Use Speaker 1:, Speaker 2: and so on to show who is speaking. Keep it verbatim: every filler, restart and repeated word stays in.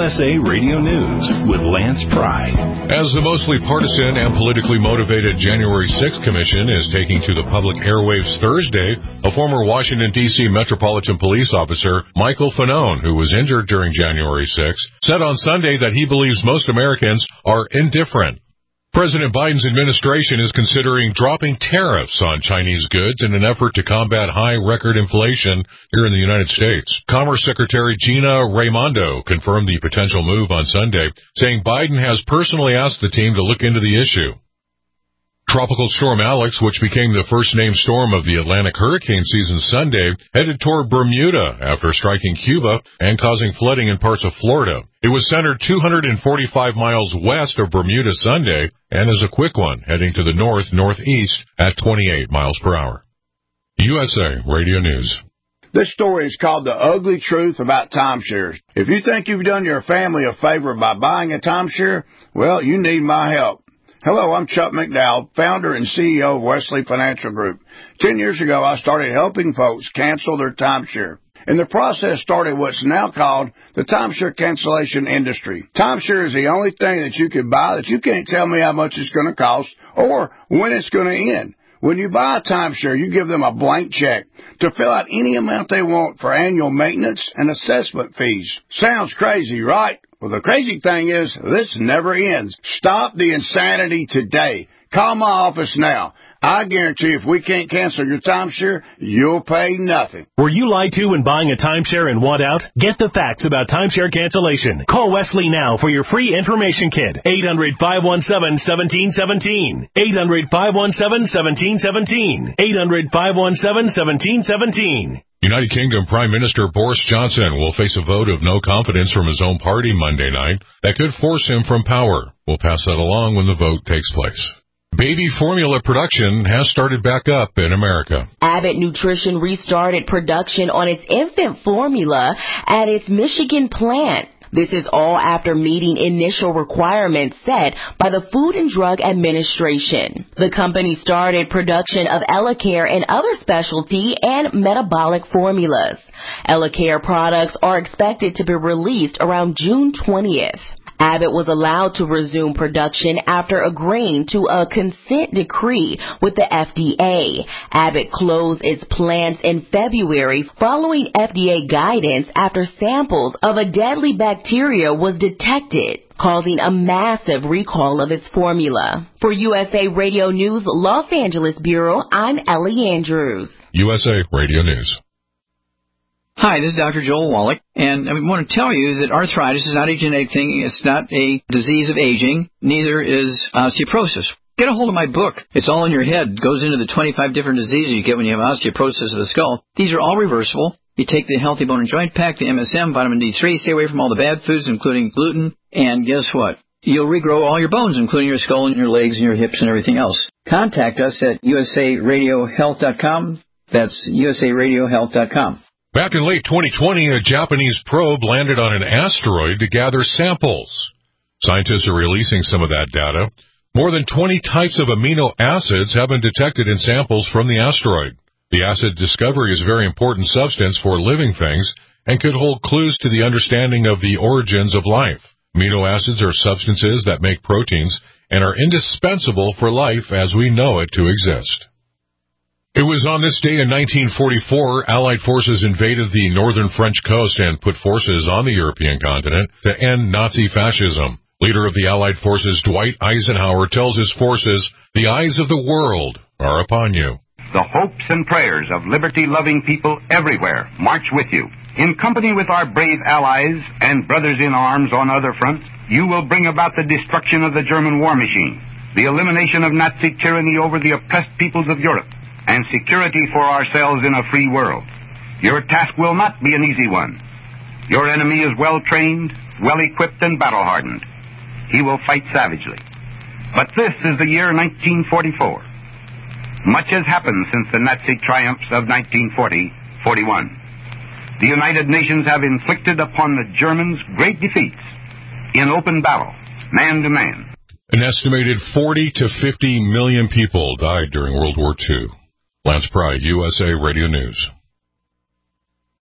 Speaker 1: S A Radio News with Lance Pry.
Speaker 2: As the mostly partisan and politically motivated January sixth Commission is taking to the public airwaves Thursday, a former Washington, D C Metropolitan Police officer, Michael Fanone, who was injured during January sixth, said on Sunday that he believes most Americans are indifferent. President Biden's administration is considering dropping tariffs on Chinese goods in an effort to combat high record inflation here in the United States. Commerce Secretary Gina Raimondo confirmed the potential move on Sunday, saying Biden has personally asked the team to look into the issue. Tropical Storm Alex, which became the first named storm of the Atlantic hurricane season Sunday, headed toward Bermuda after striking Cuba and causing flooding in parts of Florida. It was centered two hundred forty-five miles west of Bermuda Sunday and is a quick one, heading to the north-northeast at twenty-eight miles per hour. U S A Radio News.
Speaker 3: This story is called The Ugly Truth About Timeshares. If you think you've done your family a favor by buying a timeshare, well, you need my help. Hello, I'm Chuck McDowell, founder and C E O of Wesley Financial Group. Ten years ago, I started helping folks cancel their timeshare. And the process started what's now called the timeshare cancellation industry. Timeshare is the only thing that you can buy that you can't tell me how much it's going to cost or when it's going to end. When you buy a timeshare, you give them a blank check to fill out any amount they want for annual maintenance and assessment fees. Sounds crazy, right? Well, the crazy thing is, this never ends. Stop the insanity today. Call my office now. I guarantee if we can't cancel your timeshare, you'll pay nothing.
Speaker 4: Were you lied to when buying a timeshare and want out? Get the facts about timeshare cancellation. Call Wesley now for your free information kit. eight hundred, five one seven, one seven one seven. eight hundred, five one seven, one seven one seven. eight hundred, five one seven, one seven one seven.
Speaker 2: United Kingdom Prime Minister Boris Johnson will face a vote of no confidence from his own party Monday night that could force him from power. We'll pass that along when the vote takes place. Baby formula production has started back up in America.
Speaker 5: Abbott Nutrition restarted production on its infant formula at its Michigan plant. This is all after meeting initial requirements set by the Food and Drug Administration. The company started production of EleCare and other specialty and metabolic formulas. EleCare products are expected to be released around June twentieth. Abbott was allowed to resume production after agreeing to a consent decree with the F D A. Abbott closed its plants in February following F D A guidance after samples of a deadly bacteria was detected, causing a massive recall of its formula. For U S A Radio News Los Angeles Bureau, I'm Ellie Andrews.
Speaker 2: U S A Radio News.
Speaker 6: Hi, this is Doctor Joel Wallach, and I want to tell you that arthritis is not a genetic thing. It's not a disease of aging. Neither is osteoporosis. Get a hold of my book. It's all in your head. It goes into the twenty-five different diseases you get when you have osteoporosis of the skull. These are all reversible. You take the Healthy Bone and Joint Pack, the M S M, vitamin D three, stay away from all the bad foods, including gluten, and guess what? You'll regrow all your bones, including your skull and your legs and your hips and everything else. Contact us at U S A radio health dot com. That's U S A radio health dot com.
Speaker 2: Back in late twenty twenty, a Japanese probe landed on an asteroid to gather samples. Scientists are releasing some of that data. More than twenty types of amino acids have been detected in samples from the asteroid. The acid discovery is a very important substance for living things and could hold clues to the understanding of the origins of life. Amino acids are substances that make proteins and are indispensable for life as we know it to exist. It was on this day in nineteen forty-four, Allied forces invaded the northern French coast and put forces on the European continent to end Nazi fascism. Leader of the Allied forces, Dwight Eisenhower, tells his forces, "The eyes of the world are upon you."
Speaker 7: The hopes and prayers of liberty-loving people everywhere march with you. In company with our brave allies and brothers in arms on other fronts, you will bring about the destruction of the German war machine, the elimination of Nazi tyranny over the oppressed peoples of Europe, and security for ourselves in a free world. Your task will not be an easy one. Your enemy is well-trained, well-equipped, and battle-hardened. He will fight savagely. But this is the year nineteen forty-four. Much has happened since the Nazi triumphs of nineteen forty forty-one. The United Nations have inflicted upon the Germans great defeats in open battle, man to man.
Speaker 2: An estimated forty to fifty million people died during World War Two. Lance Pry, U S A Radio News.